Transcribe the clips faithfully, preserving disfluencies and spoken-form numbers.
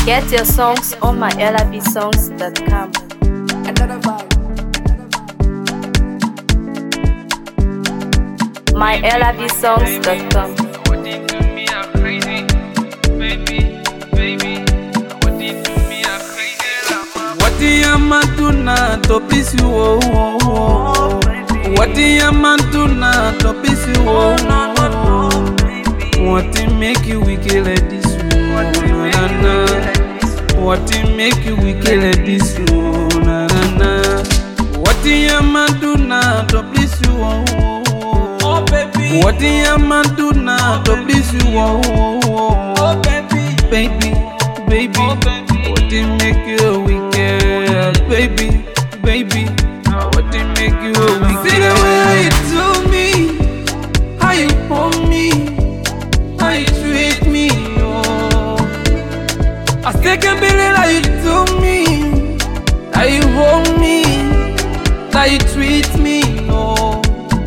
Get your songs on my L I B songs dot com. Another vibe. my L I B songs dot com. What you do me a crazy, baby, baby. What you do me a crazy, lama. What am I do now to please you? Oh, oh, oh. What am I do now to please you? Oh, oh, oh. What to make you wicked like this? Oh, na, na, na. What to make you wicked like this? Oh, na, na, na. What am I do now to please you? Oh, oh, oh. Oh, baby. What am I do now to please you? Oh, oh, oh. Oh, baby, Baby, baby, oh, baby. what did make you wicked? Baby, baby, what did make you wicked? See the way you do me, how you hold me, how you treat me, oh. I still can't believe how you do me, how you hold me, how you treat me, oh.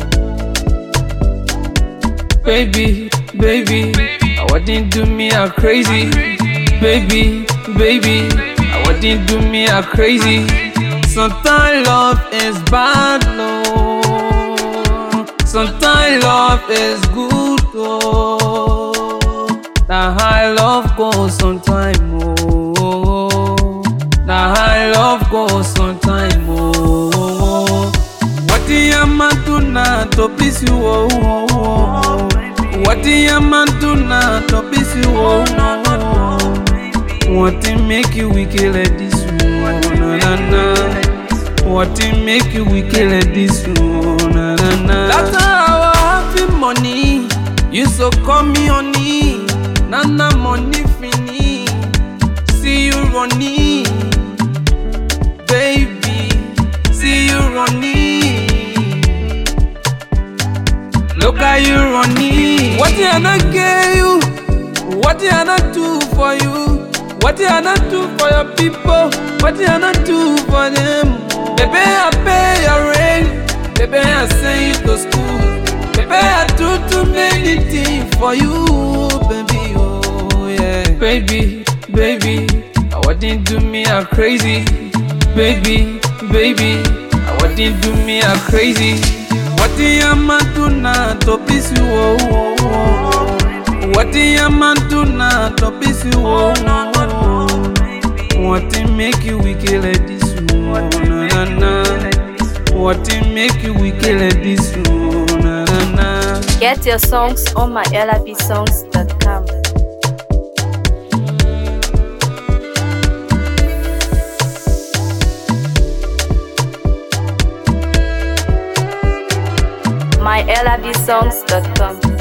Baby, baby, what did do me a crazy? Baby, baby, what did do me a crazy? Sometimes love is bad, no. Sometimes love is good, oh. That high love goes sometime, oh. That high love goes sometime, oh. What am I do now to please you, oh, oh, oh. What am I do now to please you, oh, oh, oh. What to make you wicked like this, oh, na, na, na. What to make you wicked like this, oh, na, na, na. That's how I have money. You so call me honey. Nana money fini. See you running, baby. See you running. Look how you running. What did I not get you? What did I not do for you? What did I not do for your people? What did I not do for them? Baby, I pay your rent. Baby, I send you to school. Baby, I do too many things for you, baby, oh yeah. Baby, baby, what did do me a crazy? Baby, baby, what did do me a crazy? What am I do now to please you, oh, oh, oh. What am I do now to please you, oh, oh, oh. What to make you wicked like this, oh, na, na, na. What to make you wicked like this, oh, na, na, na. Get your songs on my L I B songs dot com. my L I B songs dot com.